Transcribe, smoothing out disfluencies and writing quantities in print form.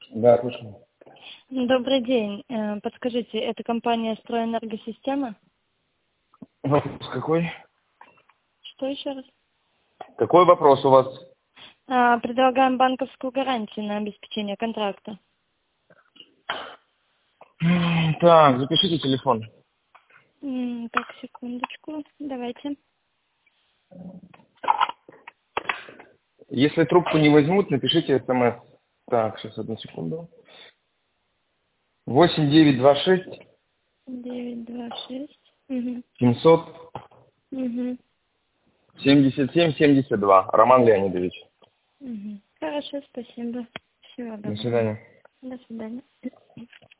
Да, слушаю. Добрый день. Подскажите, это компания «Стройэнергосистема»? Вопрос какой? Что еще раз? Какой вопрос у вас? Предлагаем банковскую гарантию на обеспечение контракта. Так, запишите телефон. Так, секундочку. Давайте. Если трубку не возьмут, напишите смс. Так, сейчас, одну секунду. 8926 926. 700 Угу. 77 72. Роман Леонидович. Хорошо, спасибо. Всего До доброго. свидания. До свидания.